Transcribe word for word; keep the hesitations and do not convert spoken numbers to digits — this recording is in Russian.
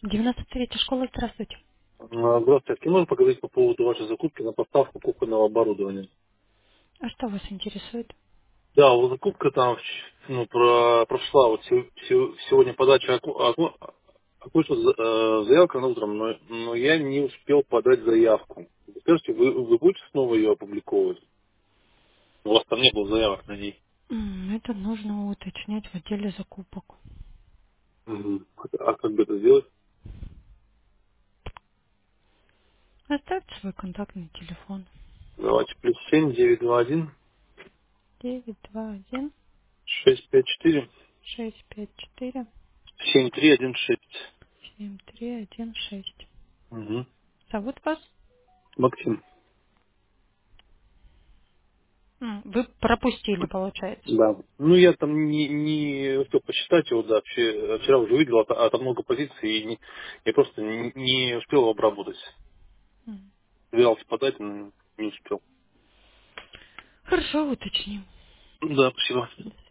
девяносто третья школа, здравствуйте. А, Здравствуйте. Можно поговорить по поводу вашей закупки на поставку кухонного оборудования? А что вас интересует? Да, вот закупка там ну, про, прошла. Вот се- се- сегодня подача оку- оку- окончилась э, заявка на утром, но, но я не успел подать заявку. Скажите, вы, вы будете снова ее опубликовывать? У вас там не было заявок на ней. М, Это нужно уточнять в отделе закупок. Мгм. А как бы это сделать? Оставьте свой контактный телефон. Давайте плюс семь девять два один девять два один шесть пять четыре шесть пять четыре семь три один шесть. семь три один шесть. Угу. Зовут вас? Максим. М, Вы пропустили, получается. Да. Ну, я там не, не успел посчитать его, да, вообще, вчера уже видел, а, та- а там много позиций, и не- я просто не, не успел его обработать. М. Собирался подать, но не успел. Хорошо, уточним. Да, спасибо. До